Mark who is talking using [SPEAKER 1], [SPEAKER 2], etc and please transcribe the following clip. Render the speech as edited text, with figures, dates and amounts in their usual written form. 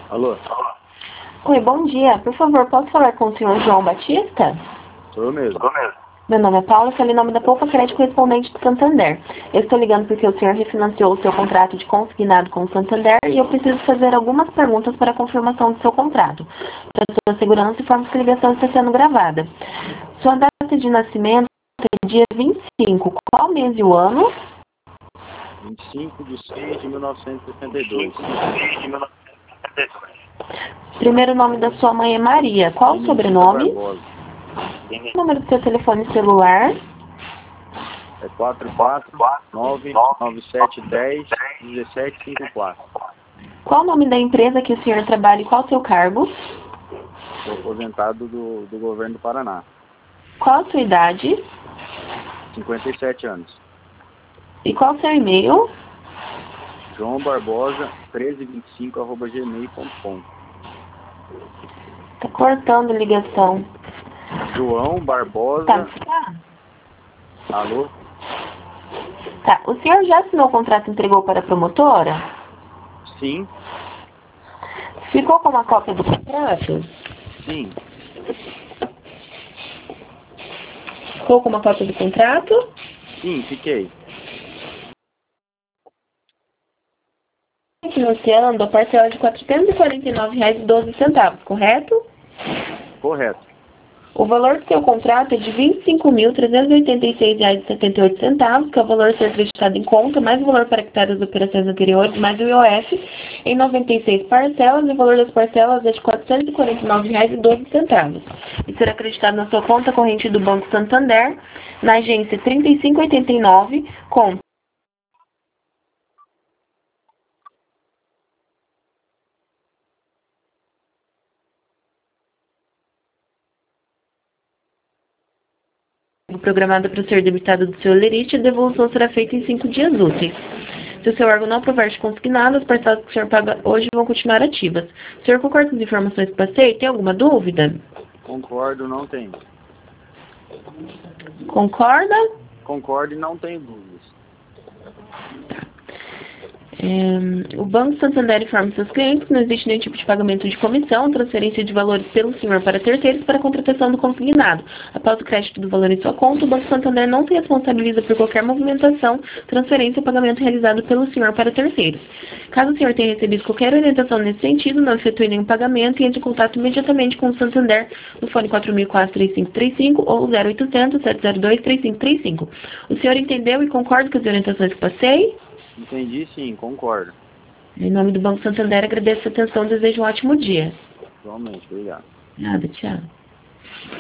[SPEAKER 1] Alô?
[SPEAKER 2] Oi, bom dia. Por favor, posso falar com o senhor João Batista?
[SPEAKER 1] Sou eu mesmo.
[SPEAKER 2] Meu nome é Paula, falei em nome da Poupa Crédito Correspondente do Santander. Eu estou ligando porque o senhor refinanciou o seu contrato de consignado com o Santander e eu preciso fazer algumas perguntas para a confirmação do seu contrato. Para sua segurança, informo que a ligação está sendo gravada. Sua data de nascimento é dia 25. Qual mês e o ano?
[SPEAKER 1] 25/6/1962.
[SPEAKER 2] Primeiro nome da sua mãe é Maria. Qual o
[SPEAKER 1] Benedita
[SPEAKER 2] sobrenome?
[SPEAKER 1] Barbosa.
[SPEAKER 2] O número do seu telefone celular?
[SPEAKER 1] É 449-9710-1754.
[SPEAKER 2] Qual o nome da empresa que o senhor trabalha e qual o seu cargo?
[SPEAKER 1] Sou aposentado do governo do Paraná.
[SPEAKER 2] Qual a sua idade?
[SPEAKER 1] 57 anos.
[SPEAKER 2] E qual o seu e-mail?
[SPEAKER 1] João Barbosa 1325@gmail.com.
[SPEAKER 2] Tá cortando a ligação.
[SPEAKER 1] João Barbosa.
[SPEAKER 2] Tá.
[SPEAKER 1] Alô?
[SPEAKER 2] Tá. O senhor já assinou o contrato e entregou para a promotora?
[SPEAKER 1] Sim.
[SPEAKER 2] Ficou com uma cópia do contrato?
[SPEAKER 1] Sim.
[SPEAKER 2] Ficou com uma cópia do contrato?
[SPEAKER 1] Sim, fiquei.
[SPEAKER 2] Financiando a parcela de R$ 449,12, correto?
[SPEAKER 1] Correto.
[SPEAKER 2] O valor do seu contrato é de R$ 25.386,78, que é o valor a ser acreditado em conta, mais o valor para quitar as operações anteriores, mais o IOF, em 96 parcelas, e o valor das parcelas é de R$ 449,12. E será acreditado na sua conta corrente do Banco Santander, na agência 3589, com programada para ser debitado do seu lerite, a devolução será feita em 5 dias úteis. Se o seu órgão não aprovar de consignado, as parcelas que o senhor paga hoje vão continuar ativas. O senhor concorda com as informações que passei? Tem alguma dúvida?
[SPEAKER 1] Concordo, não tenho.
[SPEAKER 2] Concorda?
[SPEAKER 1] Concordo e não tenho dúvidas.
[SPEAKER 2] O Banco Santander informa seus clientes que não existe nenhum tipo de pagamento de comissão, transferência de valores pelo senhor para terceiros para a contratação do consignado. Após o crédito do valor em sua conta, o Banco Santander não se responsabiliza por qualquer movimentação, transferência ou pagamento realizado pelo senhor para terceiros. Caso o senhor tenha recebido qualquer orientação nesse sentido, não efetue nenhum pagamento e entre em contato imediatamente com o Santander no fone 4004-3535 ou 0800-702-3535. O senhor entendeu e concorda com as orientações que passei?
[SPEAKER 1] Entendi, sim, concordo.
[SPEAKER 2] Em nome do Banco Santander, agradeço a atenção e desejo um ótimo dia.
[SPEAKER 1] Igualmente, obrigado.
[SPEAKER 2] Nada, tchau.